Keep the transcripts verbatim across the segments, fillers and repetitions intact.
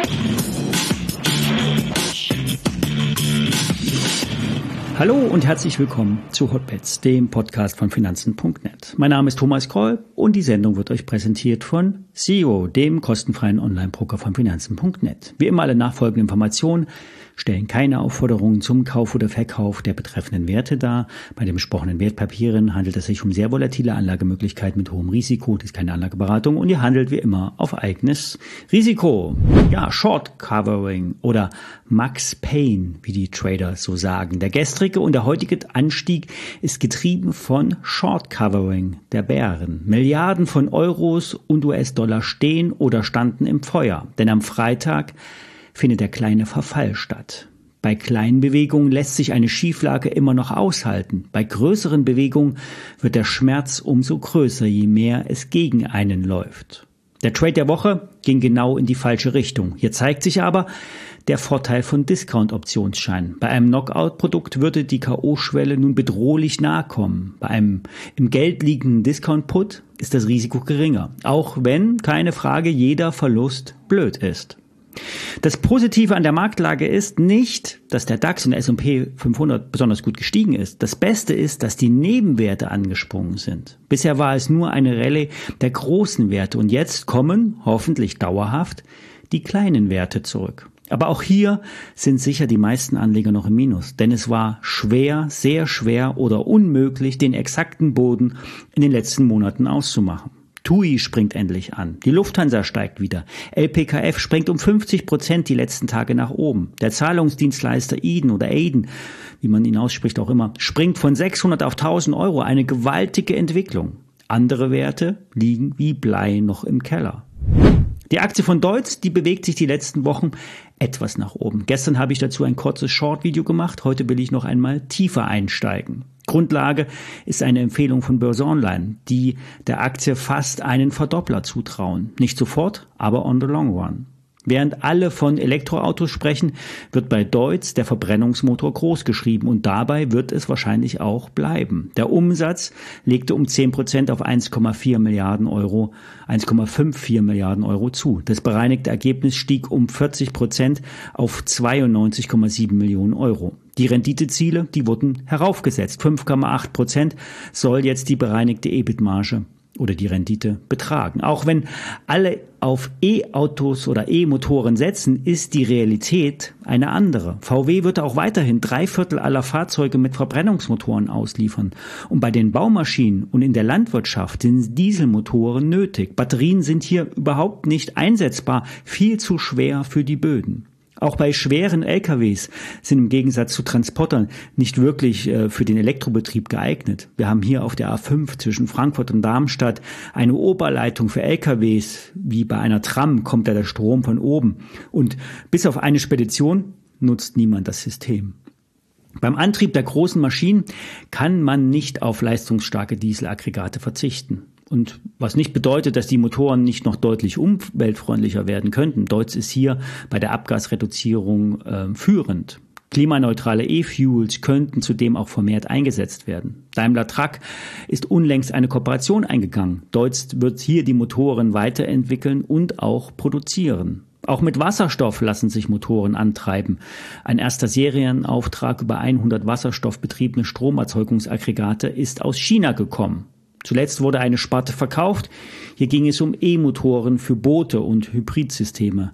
Hallo und herzlich willkommen zu Hotbets, dem Podcast von Finanzen punkt net. Mein Name ist Thomas Kroll und die Sendung wird euch präsentiert von Zero, dem kostenfreien Online-Broker von Finanzen punkt net. Wie immer alle nachfolgenden Informationen stellen keine Aufforderungen zum Kauf oder Verkauf der betreffenden Werte dar. Bei den besprochenen Wertpapieren handelt es sich um sehr volatile Anlagemöglichkeiten mit hohem Risiko. Das ist keine Anlageberatung und ihr handelt wie immer auf eigenes Risiko. Ja, Short Covering oder Max Pain, wie die Trader so sagen. Der gestrige und der heutige Anstieg ist getrieben von Short Covering der Bären. Milliarden von Euros und U S-Dollar stehen oder standen im Feuer, denn am Freitag findet der kleine Verfall statt. Bei kleinen Bewegungen lässt sich eine Schieflage immer noch aushalten. Bei größeren Bewegungen wird der Schmerz umso größer, je mehr es gegen einen läuft. Der Trade der Woche ging genau in die falsche Richtung. Hier zeigt sich aber der Vorteil von Discount-Optionsscheinen. Bei einem Knockout-Produkt würde die K O-Schwelle nun bedrohlich nahe kommen. Bei einem im Geld liegenden Discount-Put ist das Risiko geringer, auch wenn, keine Frage, jeder Verlust blöd ist. Das Positive an der Marktlage ist nicht, dass der DAX und der S und P fünfhundert besonders gut gestiegen ist. Das Beste ist, dass die Nebenwerte angesprungen sind. Bisher war es nur eine Rallye der großen Werte und jetzt kommen, hoffentlich dauerhaft, die kleinen Werte zurück. Aber auch hier sind sicher die meisten Anleger noch im Minus, denn es war schwer, sehr schwer oder unmöglich, den exakten Boden in den letzten Monaten auszumachen. T U I springt endlich an. Die Lufthansa steigt wieder. L P K F springt um fünfzig Prozent die letzten Tage nach oben. Der Zahlungsdienstleister Eden oder Aiden, wie man ihn ausspricht auch immer, springt von sechshundert auf tausend Euro. Eine gewaltige Entwicklung. Andere Werte liegen wie Blei noch im Keller. Die Aktie von Deutz, die bewegt sich die letzten Wochen etwas nach oben. Gestern habe ich dazu ein kurzes Short-Video gemacht. Heute will ich noch einmal tiefer einsteigen. Grundlage ist eine Empfehlung von Börse Online, die der Aktie fast einen Verdoppler zutrauen. Nicht sofort, aber on the long run. Während alle von Elektroautos sprechen, wird bei Deutz der Verbrennungsmotor groß geschrieben und dabei wird es wahrscheinlich auch bleiben. Der Umsatz legte um zehn Prozent auf eins Komma vier Milliarden Euro, eins Komma vierundfünfzig Milliarden Euro zu. Das bereinigte Ergebnis stieg um vierzig Prozent auf zweiundneunzig Komma sieben Millionen Euro. Die Renditeziele, die wurden heraufgesetzt. fünf Komma acht Prozent soll jetzt die bereinigte E B I T-Marge oder die Rendite betragen. Auch wenn alle auf E-Autos oder E-Motoren setzen, ist die Realität eine andere. V W wird auch weiterhin drei Viertel aller Fahrzeuge mit Verbrennungsmotoren ausliefern. Und bei den Baumaschinen und in der Landwirtschaft sind Dieselmotoren nötig. Batterien sind hier überhaupt nicht einsetzbar, viel zu schwer für die Böden. Auch bei schweren L K Ws sind im Gegensatz zu Transportern nicht wirklich äh, für den Elektrobetrieb geeignet. Wir haben hier auf der A fünf zwischen Frankfurt und Darmstadt eine Oberleitung für L K Ws. Wie bei einer Tram kommt da der Strom von oben. Und bis auf eine Spedition nutzt niemand das System. Beim Antrieb der großen Maschinen kann man nicht auf leistungsstarke Dieselaggregate verzichten. Und was nicht bedeutet, dass die Motoren nicht noch deutlich umweltfreundlicher werden könnten. Deutz ist hier bei der Abgasreduzierung äh, führend. Klimaneutrale E-Fuels könnten zudem auch vermehrt eingesetzt werden. Daimler Truck ist unlängst eine Kooperation eingegangen. Deutz wird hier die Motoren weiterentwickeln und auch produzieren. Auch mit Wasserstoff lassen sich Motoren antreiben. Ein erster Serienauftrag über hundert wasserstoffbetriebene Stromerzeugungsaggregate ist aus China gekommen. Zuletzt wurde eine Sparte verkauft. Hier ging es um E-Motoren für Boote und Hybridsysteme.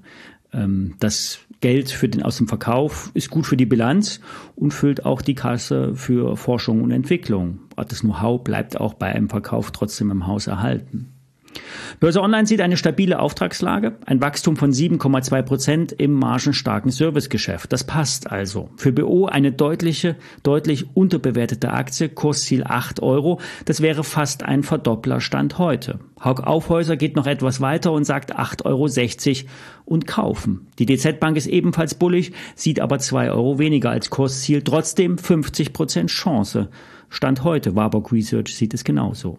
Das Geld für den, aus dem Verkauf ist gut für die Bilanz und füllt auch die Kasse für Forschung und Entwicklung. Das Know-how bleibt auch bei einem Verkauf trotzdem im Haus erhalten. Börse Online sieht eine stabile Auftragslage, ein Wachstum von sieben Komma zwei Prozent im margenstarken Servicegeschäft. Das passt also. Für B O eine deutliche, deutlich unterbewertete Aktie, Kursziel acht Euro. Das wäre fast ein Verdoppler Stand heute. Hauck Aufhäuser geht noch etwas weiter und sagt acht Euro sechzig und kaufen. Die D Z Bank ist ebenfalls bullig, sieht aber zwei Euro weniger als Kursziel. Trotzdem fünfzig Prozent Chance. Stand heute. Warburg Research sieht es genauso.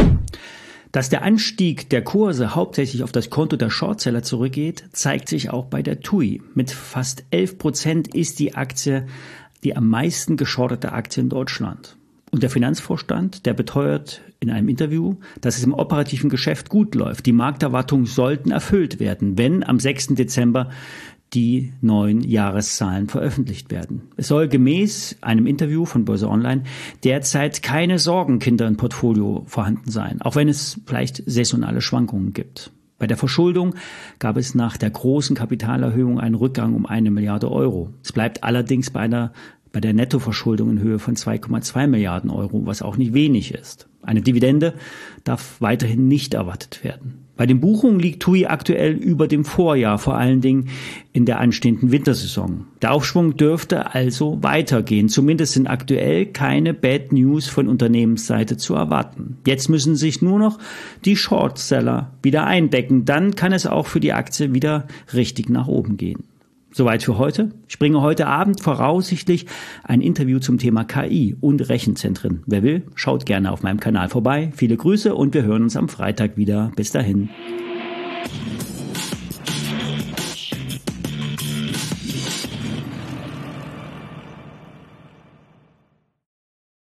Dass der Anstieg der Kurse hauptsächlich auf das Konto der Shortseller zurückgeht, zeigt sich auch bei der T U I. Mit fast elf Prozent ist die Aktie die am meisten geschortete Aktie in Deutschland. Und der Finanzvorstand, der beteuert in einem Interview, dass es im operativen Geschäft gut läuft. Die Markterwartungen sollten erfüllt werden, wenn am sechsten Dezember die neuen Jahreszahlen veröffentlicht werden. Es soll gemäß einem Interview von Börse Online derzeit keine Sorgenkinder im Portfolio vorhanden sein, auch wenn es vielleicht saisonale Schwankungen gibt. Bei der Verschuldung gab es nach der großen Kapitalerhöhung einen Rückgang um eine Milliarde Euro. Es bleibt allerdings bei einer bei der Nettoverschuldung in Höhe von zwei Komma zwei Milliarden Euro, was auch nicht wenig ist. Eine Dividende darf weiterhin nicht erwartet werden. Bei den Buchungen liegt T U I aktuell über dem Vorjahr, vor allen Dingen in der anstehenden Wintersaison. Der Aufschwung dürfte also weitergehen. Zumindest sind aktuell keine Bad News von Unternehmensseite zu erwarten. Jetzt müssen sich nur noch die Shortseller wieder eindecken. Dann kann es auch für die Aktie wieder richtig nach oben gehen. Soweit für heute. Ich bringe heute Abend voraussichtlich ein Interview zum Thema K I und Rechenzentren. Wer will, schaut gerne auf meinem Kanal vorbei. Viele Grüße und wir hören uns am Freitag wieder. Bis dahin.